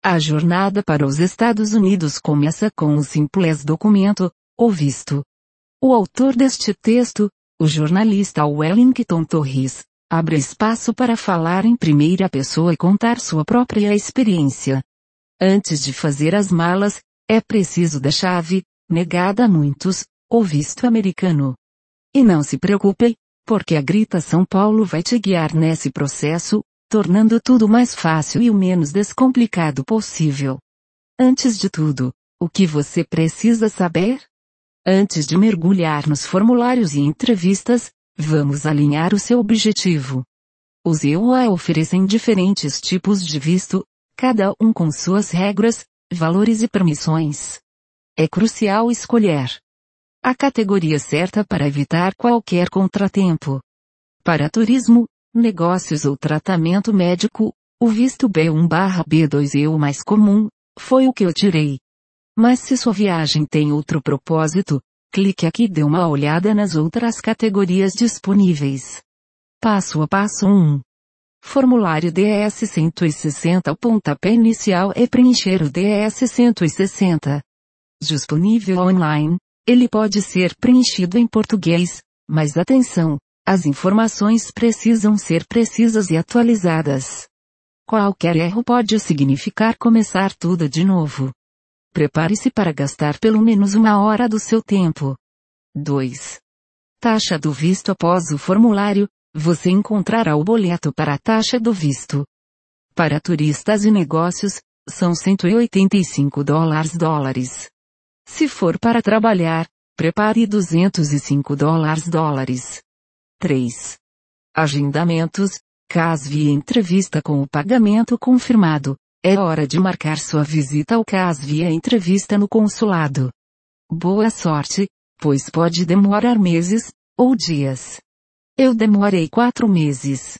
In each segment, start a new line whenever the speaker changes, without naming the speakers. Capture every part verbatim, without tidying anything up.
A jornada para os Estados Unidos começa com um simples documento, o visto. O autor deste texto, o jornalista Wellington Torres, abre espaço para falar em primeira pessoa e contar sua própria experiência. Antes de fazer as malas, é preciso da chave, negada a muitos, o visto americano. E não se preocupe, porque a Grita São Paulo vai te guiar nesse processo, tornando tudo mais fácil e o menos descomplicado possível. Antes de tudo, o que você precisa saber? Antes de mergulhar nos formulários e entrevistas, vamos alinhar o seu objetivo. Os E U A oferecem diferentes tipos de visto, cada um com suas regras, valores e permissões. É crucial escolher a categoria certa para evitar qualquer contratempo. Para turismo, negócios ou tratamento médico, o visto B um barra B dois é o mais comum, foi o que eu tirei. Mas se sua viagem tem outro propósito, clique aqui e dê uma olhada nas outras categorias disponíveis. Passo a passo um. Formulário D S cento e sessenta. O pontapé inicial é preencher o D S cento e sessenta. Disponível online, ele pode ser preenchido em português, mas atenção! As informações precisam ser precisas e atualizadas. Qualquer erro pode significar começar tudo de novo. Prepare-se para gastar pelo menos uma hora do seu tempo. dois. Taxa do visto. Após o formulário, você encontrará o boleto para a taxa do visto. Para turistas e negócios, são cento e oitenta e cinco dólares dólares. Se for para trabalhar, prepare duzentos e cinco dólares dólares. três. Agendamentos. Caso via entrevista com o pagamento confirmado, é hora de marcar sua visita ao caso via entrevista no consulado. Boa sorte, pois pode demorar meses, ou dias. Eu demorei quatro meses.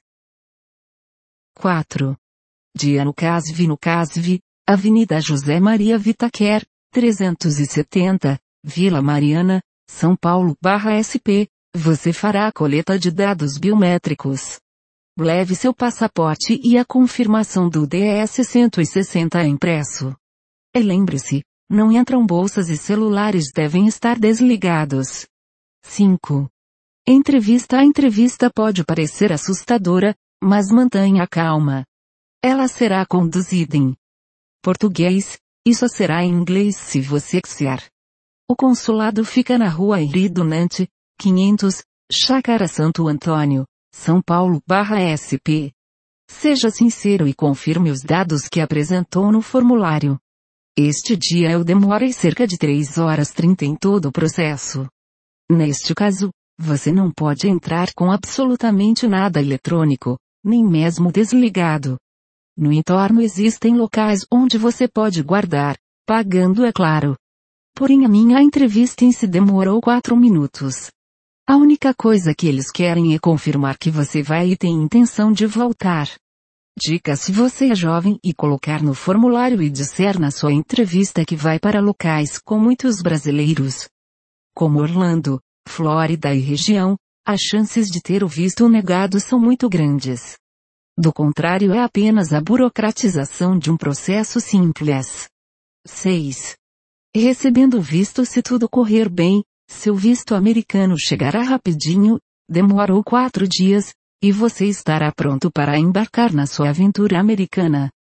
quatro. Dia no CASV. No CASV, Avenida José Maria Vitaquer, trezentos e setenta, Vila Mariana, São Paulo barra S P, você fará a coleta de dados biométricos. Leve seu passaporte e a confirmação do D S cento e sessenta impresso. E lembre-se, não entram bolsas e celulares devem estar desligados. cinco. Entrevista. A entrevista pode parecer assustadora, mas mantenha calma. Ela será conduzida em português, e só será em inglês se você quiser. O consulado fica na rua Henri Dunant, quinhentos, Chácara Santo Antônio, São Paulo barra S P. Seja sincero e confirme os dados que apresentou no formulário. Este dia eu demorei cerca de três horas e trinta em todo o processo. Neste caso, você não pode entrar com absolutamente nada eletrônico, nem mesmo desligado. No entorno existem locais onde você pode guardar, pagando é claro. Porém a minha entrevista em si demorou quatro minutos. A única coisa que eles querem é confirmar que você vai e tem intenção de voltar. Dica: se você é jovem e colocar no formulário e disser na sua entrevista que vai para locais com muitos brasileiros, como Orlando, Flórida e região, as chances de ter o visto negado são muito grandes. Do contrário, é apenas a burocratização de um processo simples. seis. Recebendo o visto. Se tudo correr bem, seu visto americano chegará rapidinho, demorou quatro dias, e você estará pronto para embarcar na sua aventura americana.